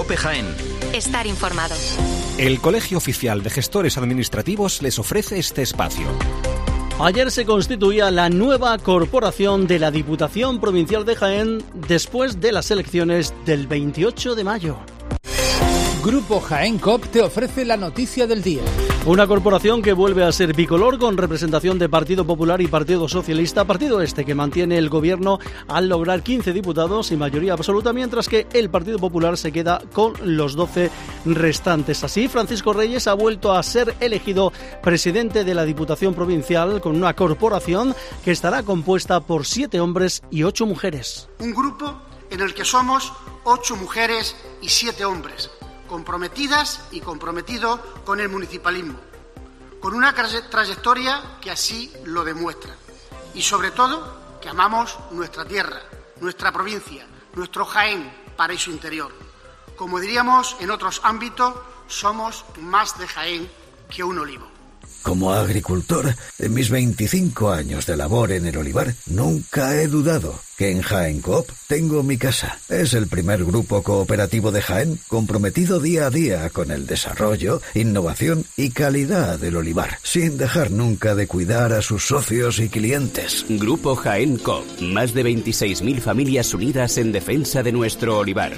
COPE Jaén. Estar informado. El Colegio Oficial de Gestores Administrativos les ofrece este espacio. Ayer se constituía la nueva corporación de la Diputación Provincial de Jaén después de las elecciones del 28 de mayo. Grupo Jaén COP te ofrece la noticia del día. Una corporación que vuelve a ser bicolor con representación de Partido Popular y Partido Socialista, partido que mantiene el gobierno al lograr 15 diputados y mayoría absoluta, mientras que el Partido Popular se queda con los 12 restantes. Así, Francisco Reyes ha vuelto a ser elegido presidente de la Diputación Provincial con una corporación que estará compuesta por 7 hombres y 8 mujeres. Un grupo en el que somos 8 mujeres y 7 hombres, comprometidas y comprometidos con el municipalismo, con una trayectoria que así lo demuestra y sobre todo que amamos nuestra tierra, nuestra provincia, nuestro Jaén, paraíso interior. Como diríamos en otros ámbitos, somos más de Jaén que un olivo. Como agricultor, en mis 25 años de labor en el olivar, nunca he dudado que en Jaén Coop tengo mi casa. Es el primer grupo cooperativo de Jaén comprometido día a día con el desarrollo, innovación y calidad del olivar, sin dejar nunca de cuidar a sus socios y clientes. Grupo Jaén Coop, más de 26.000 familias unidas en defensa de nuestro olivar.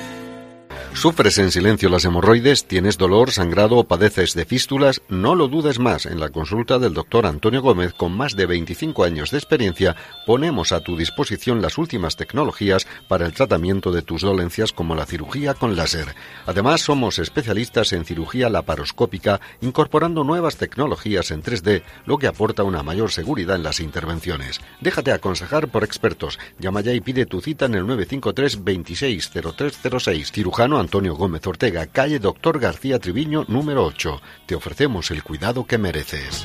¿Sufres en silencio las hemorroides? ¿Tienes dolor, sangrado o padeces de fístulas? No lo dudes más. En la consulta del doctor Antonio Gómez, con más de 25 años de experiencia, ponemos a tu disposición las últimas tecnologías para el tratamiento de tus dolencias, como la cirugía con láser. Además, somos especialistas en cirugía laparoscópica, incorporando nuevas tecnologías en 3D, lo que aporta una mayor seguridad en las intervenciones. Déjate aconsejar por expertos. Llama ya y pide tu cita en el 953 26 0306. Cirujano Antonio Gómez Ortega, calle Doctor García Triviño, número 8. Te ofrecemos el cuidado que mereces.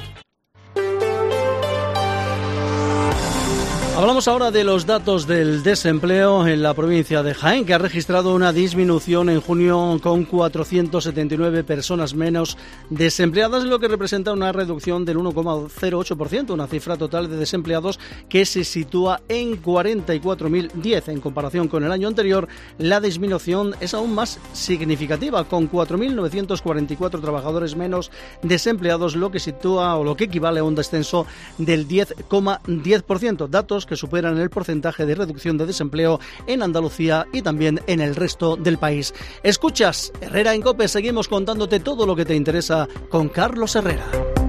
Hablamos ahora de los datos del desempleo en la provincia de Jaén, que ha registrado una disminución en junio con 479 personas menos desempleadas, lo que representa una reducción del 1,08%, una cifra total de desempleados que se sitúa en 44.010. En comparación con el año anterior, la disminución es aún más significativa, con 4.944 trabajadores menos desempleados, lo que sitúa o lo que equivale a un descenso del 10,10%. Datos que superan el porcentaje de reducción de desempleo en Andalucía y también en el resto del país. Escuchas Herrera en COPE, seguimos contándote todo lo que te interesa con Carlos Herrera.